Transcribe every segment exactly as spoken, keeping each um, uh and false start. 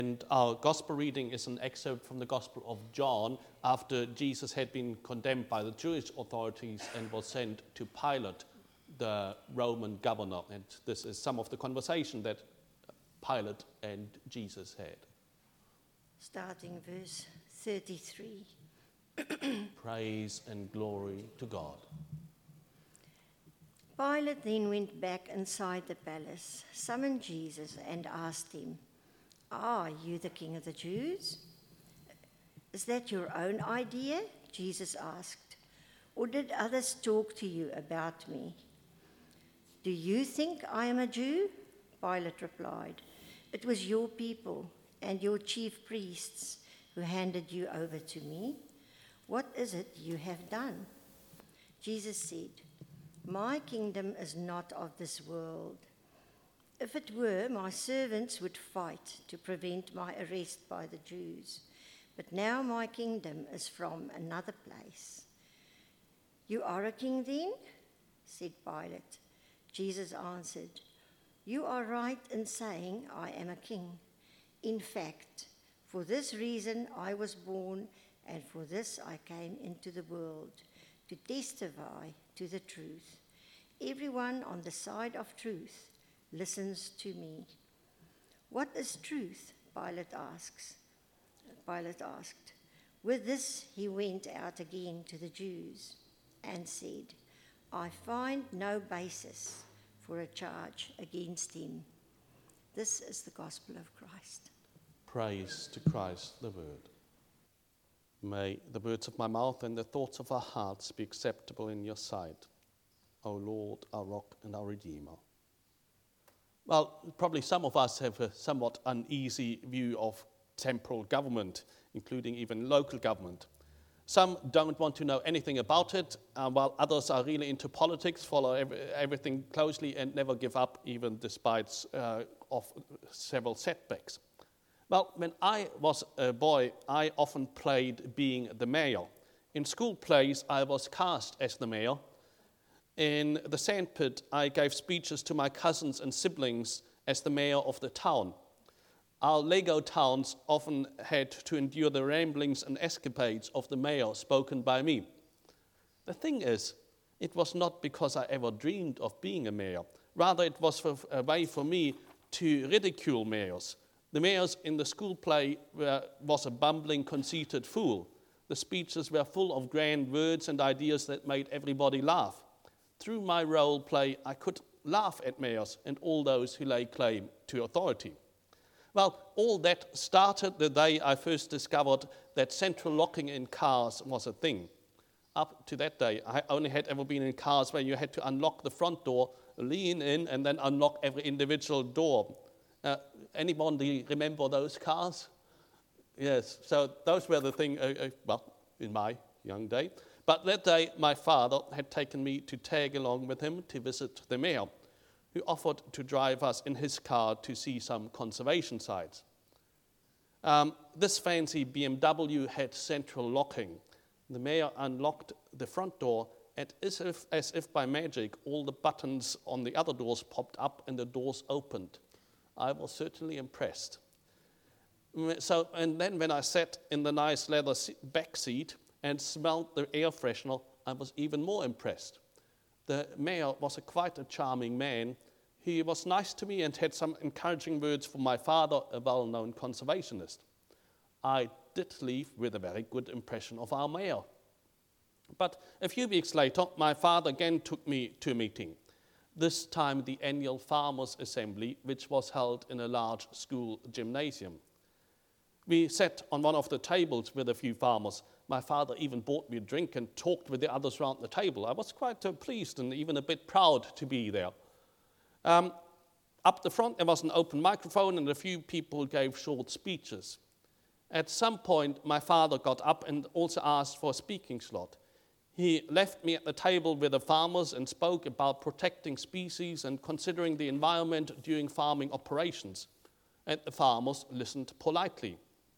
And our gospel reading is an excerpt from the Gospel of John after Jesus had been condemned by the Jewish authorities and was sent to Pilate, the Roman governor. And this is some of the conversation that Pilate and Jesus had. Starting verse thirty-three. Praise and glory to God. Pilate then went back inside the palace, summoned Jesus, and asked him, "Are you the king of the Jews?" "Is that your own idea?" Jesus asked. "Or did others talk to you about me?" "Do you think I am a Jew?" Pilate replied. "It was your people and your chief priests who handed you over to me. What is it you have done?" Jesus said, "My kingdom is not of this world. If it were, my servants would fight to prevent my arrest by the Jews. But now my kingdom is from another place." "You are a king then?" said Pilate. Jesus answered, "You are right in saying I am a king. In fact, for this reason I was born, and for this I came into the world, to testify to the truth. Everyone on the side of truth listens to me." "What is truth?" Pilate asks. Pilate asked. With this he went out again to the Jews and said, "I find no basis for a charge against him." This is the gospel of Christ. Praise to Christ the Word. May the words of my mouth and the thoughts of our hearts be acceptable in your sight, O Lord, our rock and our Redeemer. Well, probably some of us have a somewhat uneasy view of temporal government, including even local government. Some don't want to know anything about it, uh, while others are really into politics, follow every, everything closely and never give up, even despite uh, of several setbacks. Well, when I was a boy, I often played being the mayor. In school plays, I was cast as the mayor. In the sandpit, I gave speeches to my cousins and siblings as the mayor of the town. Our Lego towns often had to endure the ramblings and escapades of the mayor spoken by me. The thing is, it was not because I ever dreamed of being a mayor. Rather, it was for, a way for me to ridicule mayors. The mayors in the school play were, was a bumbling, conceited fool. The speeches were full of grand words and ideas that made everybody laugh. Through my role play, I could laugh at mayors and all those who lay claim to authority. Well, all that started the day I first discovered that central locking in cars was a thing. Up to that day, I only had ever been in cars where you had to unlock the front door, lean in, and then unlock every individual door. Uh, anybody remember those cars? Yes, so those were the thing, uh, uh, well, in my young day. But that day, my father had taken me to tag along with him to visit the mayor, who offered to drive us in his car to see some conservation sites. Um, this fancy B M W had central locking. The mayor unlocked the front door, and as if, as if by magic, all the buttons on the other doors popped up and the doors opened. I was certainly impressed. So, and then when I sat in the nice leather back seat and smelled the air freshener, I was even more impressed. The mayor was a quite a charming man. He was nice to me and had some encouraging words for my father, a well-known conservationist. I did leave with a very good impression of our mayor. But a few weeks later, my father again took me to a meeting. This time the annual Farmers' Assembly, which was held in a large school gymnasium. We sat on one of the tables with a few farmers. My father even bought me a drink and talked with the others around the table. I was quite uh, pleased and even a bit proud to be there. Um, up the front there was an open microphone and a few people gave short speeches. At some point my father got up and also asked for a speaking slot. He left me at the table with the farmers and spoke about protecting species and considering the environment during farming operations. And the farmers listened politely.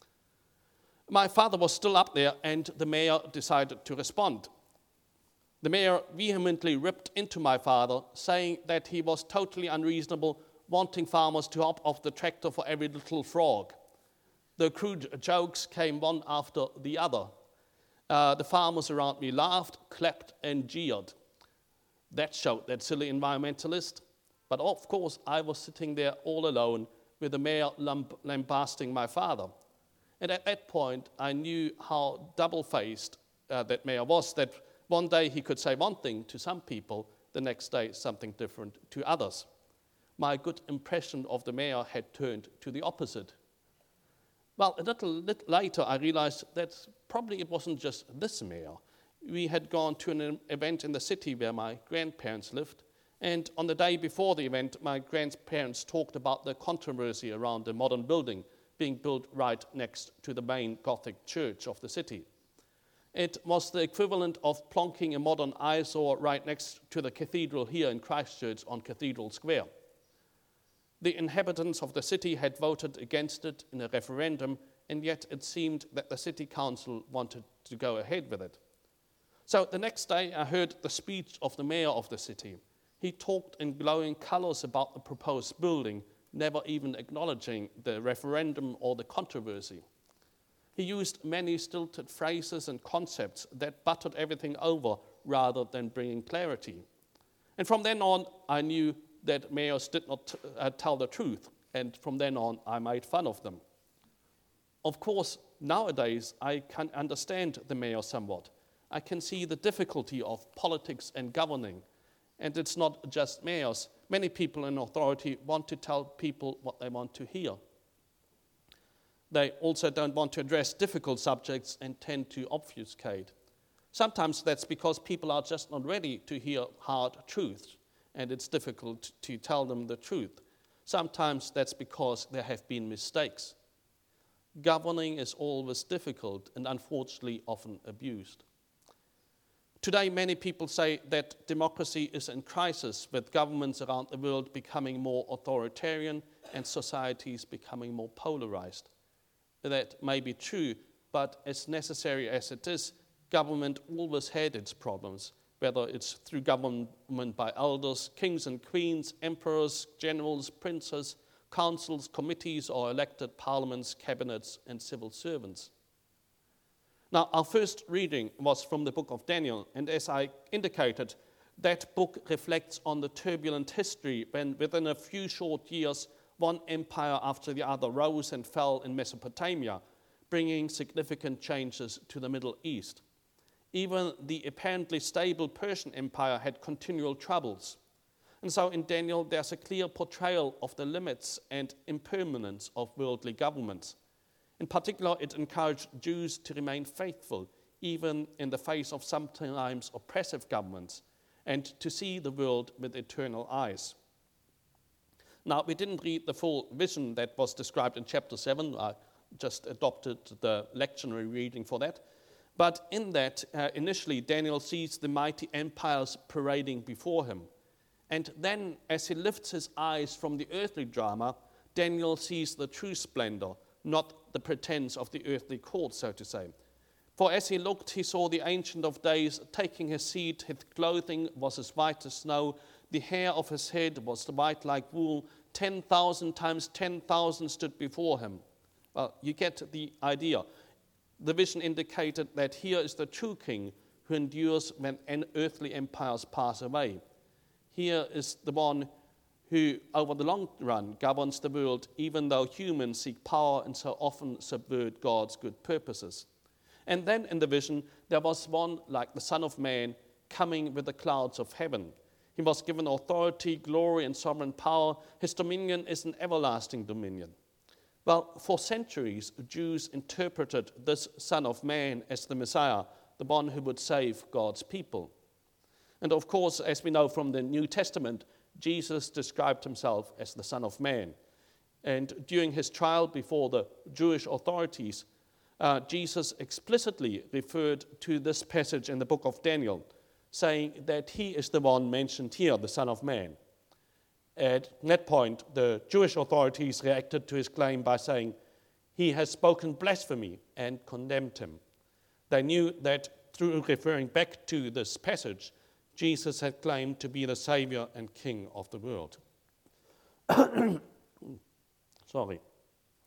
My father was still up there and the mayor decided to respond. The mayor vehemently ripped into my father, saying that he was totally unreasonable, wanting farmers to hop off the tractor for every little frog. The crude jokes came one after the other. Uh, the farmers around me laughed, clapped, and jeered. That showed that silly environmentalist. But of course, I was sitting there all alone with the mayor lamb- lambasting my father. And at that point, I knew how double-faced uh, that mayor was, that one day he could say one thing to some people, the next day something different to others. My good impression of the mayor had turned to the opposite. Well, a little, little later, I realized that probably it wasn't just this mayor. We had gone to an event in the city where my grandparents lived, and on the day before the event, my grandparents talked about the controversy around the modern building being built right next to the main Gothic church of the city. It was the equivalent of plonking a modern eyesore right next to the cathedral here in Christchurch on Cathedral Square. The inhabitants of the city had voted against it in a referendum, and yet it seemed that the city council wanted to go ahead with it. So the next day I heard the speech of the mayor of the city. He talked in glowing colors about the proposed building, never even acknowledging the referendum or the controversy. He used many stilted phrases and concepts that buttered everything over rather than bringing clarity. And from then on, I knew that mayors did not t- uh, tell the truth, and from then on, I made fun of them. Of course, nowadays, I can understand the mayor somewhat. I can see the difficulty of politics and governing, and it's not just mayors. Many people in authority want to tell people what they want to hear. They also don't want to address difficult subjects and tend to obfuscate. Sometimes that's because people are just not ready to hear hard truths, and it's difficult to tell them the truth. Sometimes that's because there have been mistakes. Governing is always difficult and unfortunately often abused. Today, many people say that democracy is in crisis, with governments around the world becoming more authoritarian and societies becoming more polarized. That may be true, but as necessary as it is, government always had its problems, whether it's through government by elders, kings and queens, emperors, generals, princes, councils, committees, or elected parliaments, cabinets, and civil servants. Now, our first reading was from the book of Daniel, and as I indicated, that book reflects on the turbulent history when within a few short years, one empire after the other rose and fell in Mesopotamia, bringing significant changes to the Middle East. Even the apparently stable Persian Empire had continual troubles. And so in Daniel, there's a clear portrayal of the limits and impermanence of worldly governments. In particular, it encouraged Jews to remain faithful, even in the face of sometimes oppressive governments, and to see the world with eternal eyes. Now, we didn't read the full vision that was described in chapter seven. I just adopted the lectionary reading for that. But in that, uh, initially, Daniel sees the mighty empires parading before him. And then, as he lifts his eyes from the earthly drama, Daniel sees the true splendor, not the pretense of the earthly court, so to say. For as he looked, he saw the Ancient of Days taking his seat. His clothing was as white as snow. The hair of his head was white like wool. Ten thousand times ten thousand stood before him. Well, you get the idea. The vision indicated that here is the true king who endures when earthly empires pass away. Here is the one who, over the long run, governs the world, even though humans seek power and so often subvert God's good purposes. And then in the vision, there was one like the Son of Man coming with the clouds of heaven. He was given authority, glory, and sovereign power. His dominion is an everlasting dominion. Well, for centuries, Jews interpreted this Son of Man as the Messiah, the one who would save God's people. And of course, as we know from the New Testament, Jesus described himself as the Son of Man. And during his trial before the Jewish authorities, uh, Jesus explicitly referred to this passage in the book of Daniel, saying that he is the one mentioned here, the Son of Man. At that point, the Jewish authorities reacted to his claim by saying, "He has spoken blasphemy," and condemned him. They knew that through referring back to this passage, Jesus had claimed to be the Savior and King of the world. Sorry.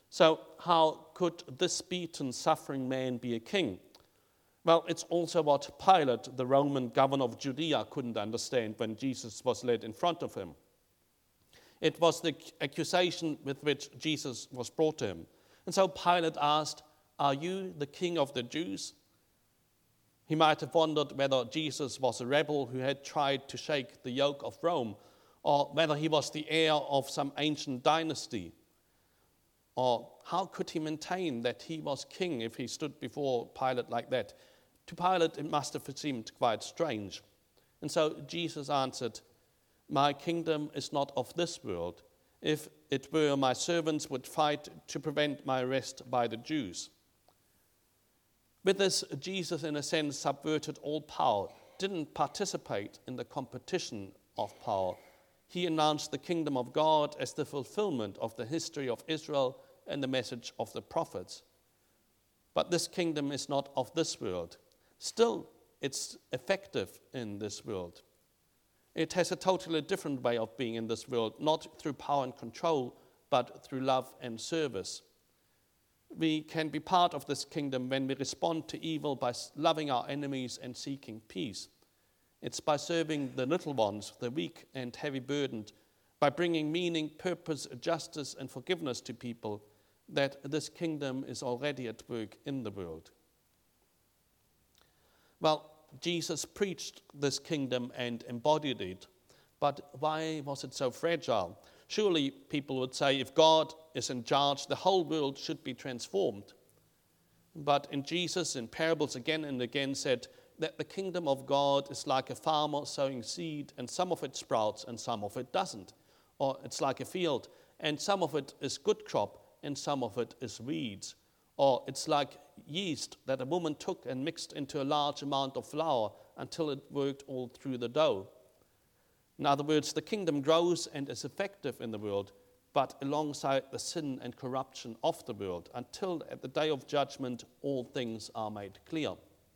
So how could this beaten, suffering man be a king? Well, it's also what Pilate, the Roman governor of Judea, couldn't understand when Jesus was led in front of him. It was the accusation with which Jesus was brought to him. And so Pilate asked, "Are you the king of the Jews?" He might have wondered whether Jesus was a rebel who had tried to shake the yoke of Rome, or whether he was the heir of some ancient dynasty. Or how could he maintain that he was king if he stood before Pilate like that? To Pilate, it must have seemed quite strange. And so Jesus answered, "My kingdom is not of this world. If it were, my servants would fight to prevent my arrest by the Jews." With this, Jesus, in a sense, subverted all power, didn't participate in the competition of power. He announced the kingdom of God as the fulfillment of the history of Israel and the message of the prophets. But this kingdom is not of this world. Still, it's effective in this world. It has a totally different way of being in this world, not through power and control, but through love and service. We can be part of this kingdom when we respond to evil by loving our enemies and seeking peace. It's by serving the little ones, the weak and heavy burdened, by bringing meaning, purpose, justice, and forgiveness to people, that this kingdom is already at work in the world. Well, Jesus preached this kingdom and embodied it, but why was it so fragile? Surely people would say, if God is in charge, the whole world should be transformed. But in Jesus, in parables again and again, said that the kingdom of God is like a farmer sowing seed, and some of it sprouts and some of it doesn't. Or it's like a field, and some of it is good crop and some of it is weeds. Or it's like yeast that a woman took and mixed into a large amount of flour until it worked all through the dough. In other words, the kingdom grows and is effective in the world, but alongside the sin and corruption of the world, until at the day of judgment all things are made clear.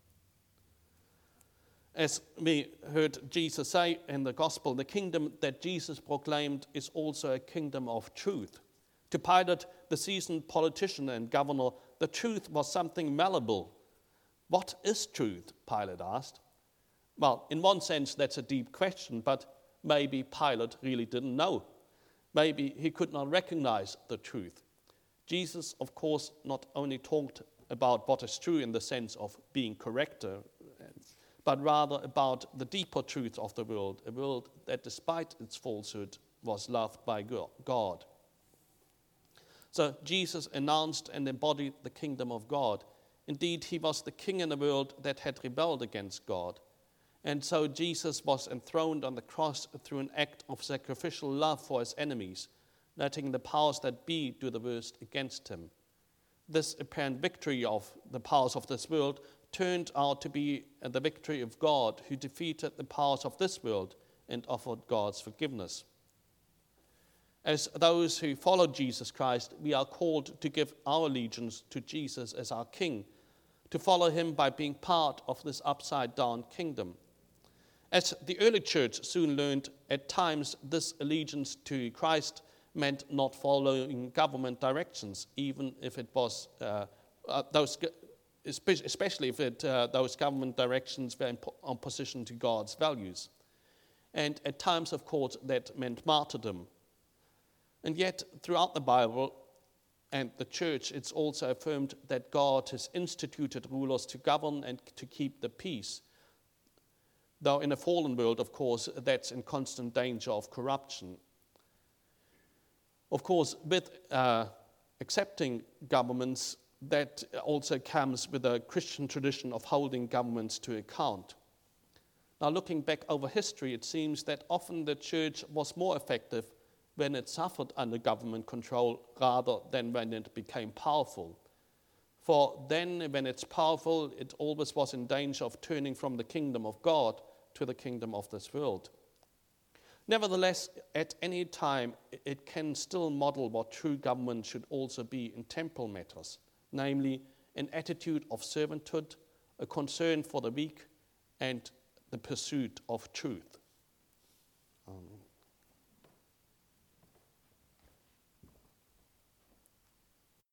As we heard Jesus say in the gospel, the kingdom that Jesus proclaimed is also a kingdom of truth. To Pilate, the seasoned politician and governor, the truth was something malleable. What is truth? Pilate asked. Well, in one sense, that's a deep question, but maybe Pilate really didn't know. Maybe he could not recognize the truth. Jesus, of course, not only talked about what is true in the sense of being correct, but rather about the deeper truth of the world, a world that despite its falsehood was loved by God. So Jesus announced and embodied the kingdom of God. Indeed, he was the king in a world that had rebelled against God. And so Jesus was enthroned on the cross through an act of sacrificial love for his enemies, letting the powers that be do the worst against him. This apparent victory of the powers of this world turned out to be the victory of God, who defeated the powers of this world and offered God's forgiveness. As those who follow Jesus Christ, we are called to give our allegiance to Jesus as our King, to follow him by being part of this upside-down kingdom. As the early church soon learned, at times this allegiance to Christ meant not following government directions, even if it was uh, uh, those, especially if it, uh, those government directions were in opposition to God's values. And at times, of course, that meant martyrdom. And yet, throughout the Bible and the church, it's also affirmed that God has instituted rulers to govern and to keep the peace. Though in a fallen world, of course, that's in constant danger of corruption. Of course, with uh, accepting governments, that also comes with a Christian tradition of holding governments to account. Now, looking back over history, it seems that often the church was more effective when it suffered under government control rather than when it became powerful. For then, when it's powerful, it always was in danger of turning from the kingdom of God to the kingdom of this world. Nevertheless, at any time, it can still model what true government should also be in temporal matters, namely an attitude of servanthood, a concern for the weak, and the pursuit of truth.